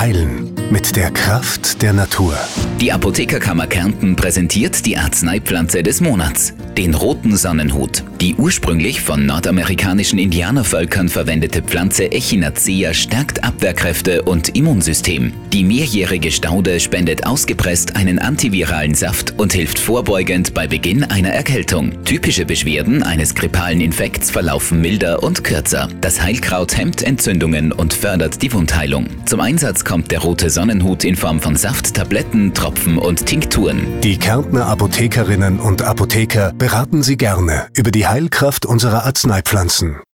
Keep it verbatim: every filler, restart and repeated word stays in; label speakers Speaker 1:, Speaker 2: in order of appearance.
Speaker 1: heilen mit der Kraft der Natur.
Speaker 2: Die Apothekerkammer Kärnten präsentiert die Arzneipflanze des Monats, den roten Sonnenhut. Die ursprünglich von nordamerikanischen Indianervölkern verwendete Pflanze Echinacea stärkt Abwehrkräfte und Immunsystem. Die mehrjährige Staude spendet ausgepresst einen antiviralen Saft und hilft vorbeugend bei Beginn einer Erkältung. Typische Beschwerden eines grippalen Infekts verlaufen milder und kürzer. Das Heilkraut hemmt Entzündungen und fördert die Wundheilung. Zum Einsatz kommt der rote Sonnenhut in Form von Saft, Tabletten, Tropfen und Tinkturen.
Speaker 1: Die Kärntner Apothekerinnen und Apotheker beraten Sie gerne über die Heilkraft unserer Arzneipflanzen.